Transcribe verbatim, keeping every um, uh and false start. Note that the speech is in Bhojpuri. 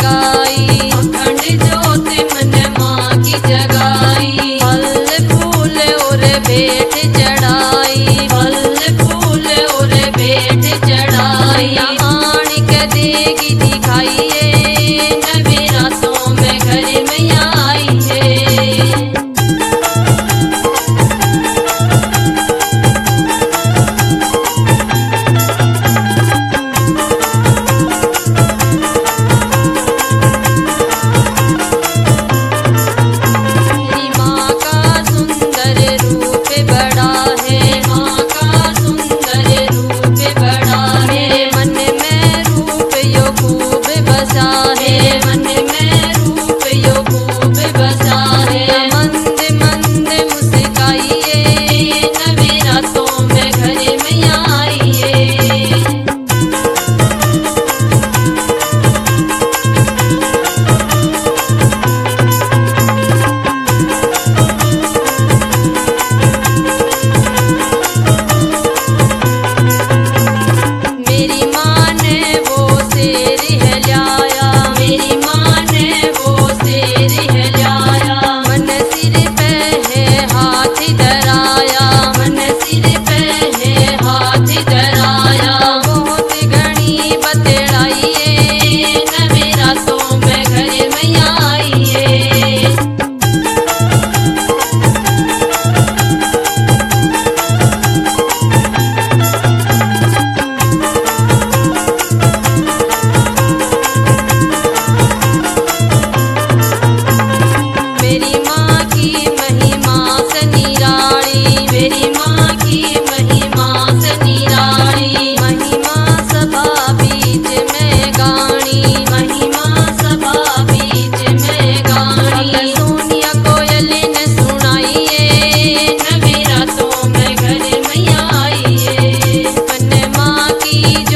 जगाई, अखंड ज्योत मन माँ की जगाई। फल फूल और भेंट चढ़ाई, फल फूल और भेंट चढ़ाई। आन के देगी दिखाइए, नवरात्रों में घर में आई है। मेरी माँ का सुंदर रूप बड़ा है, माँ का सुंदर रूप बड़ा है। मन में रूप यो खूब बसा है, मन में रूप यो खूब बसा है। मंद मंद मुस्काइए, नवरात्रों में घर में आई है। मेरी माँ ने वो शेर हिलाया, मेरी माँ ने वो शेर हिलाया। मन सिर पे है हाथ धराया, मन सिर पे है हाथ धराया। बहुत घनी बतड़ाइए, नवरात्रों में घर में आई है। मेरी माँ की महिमा से निराली, मेरी माँ की महिमा से निराली। महिमा सभा बीच में गानी, महिमा सभा बीच में गानी। सोनिया कोयल ने सुनाइए, नवरात्रों में घर में आई है। मन माँ की